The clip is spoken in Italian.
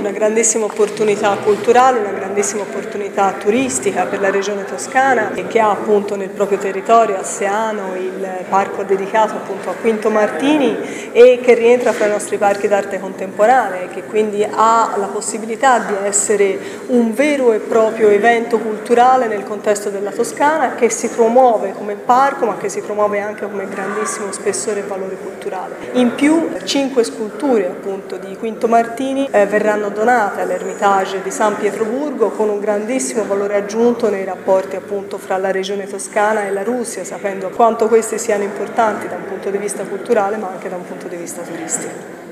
una grandissima opportunità culturale, una grandissima opportunità turistica per la regione toscana, che ha appunto nel proprio territorio a Seano il parco dedicato appunto a Quinto Martini e che rientra fra i nostri parchi d'arte contemporanea, che quindi ha la possibilità di essere un vero e proprio evento culturale nel contesto della Toscana, che si promuove come parco ma che si promuove anche come grandissimo spessore e valore culturale. In più 5 sculture appunto di Quinto Martini verranno donate all'Ermitage di San Pietroburgo con un grandissimo valore aggiunto nei rapporti appunto fra la regione toscana e la Russia, sapendo quanto questi siano importanti da un punto di vista culturale ma anche da un punto di vista turistico.